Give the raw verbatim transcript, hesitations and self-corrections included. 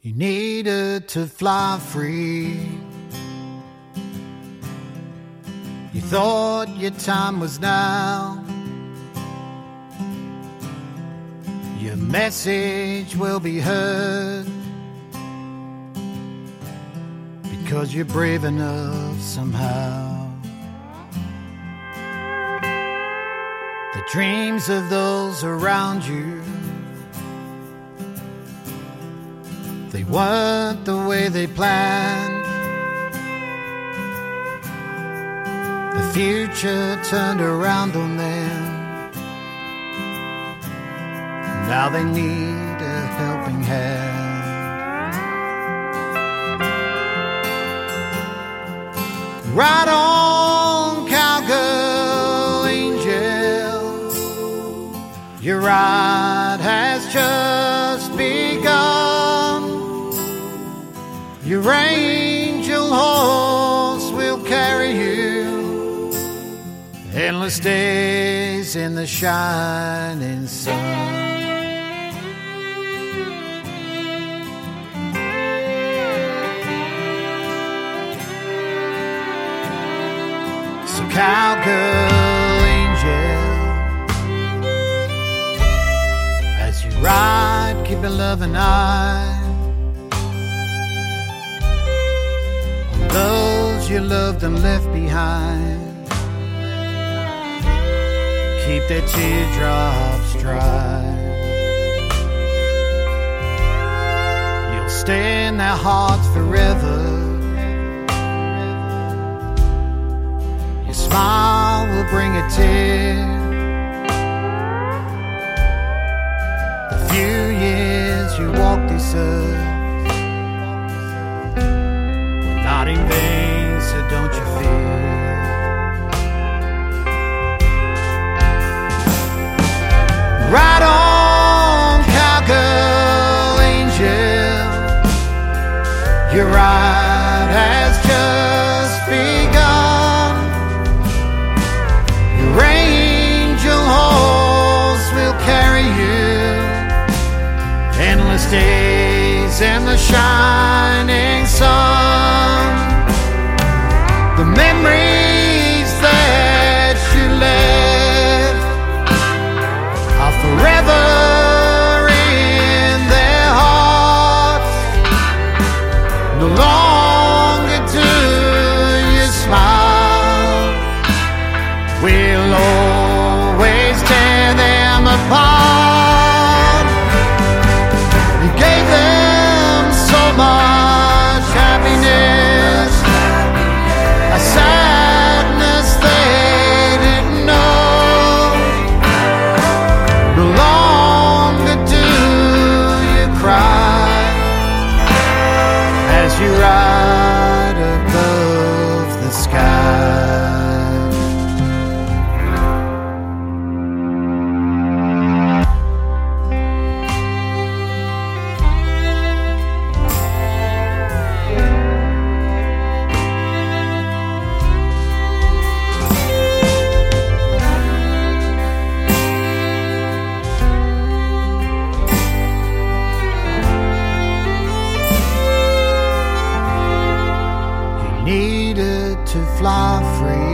You needed to fly free. You thought your time was now. Your message will be heard because you're brave enough somehow. The dreams of those around you, they weren't the way they planned. The future turned around on them. Now they need a helping hand. Ride on, cowgirl angel. Your ride has just begun. Your angel horse will carry you endless days in the shining sun. So cowgirl angel, as you ride, keep a loving eye on those you loved and left behind. Keep their teardrops dry. You'll stay in their hearts forever. Your smile will bring a tear. The few years you walked this earth were not in vain, so don't you fear. Ride on, cowgirl angel. Your ride has just begun. Your angel horse will carry you endless days in the shining sun. The memories that you left are forever in their hearts. No longer do you smile. We'll always tear them apart. You gave them so much happiness, a sadness they didn't know. No longer do you cry as you ride above the sky. Needed to fly free.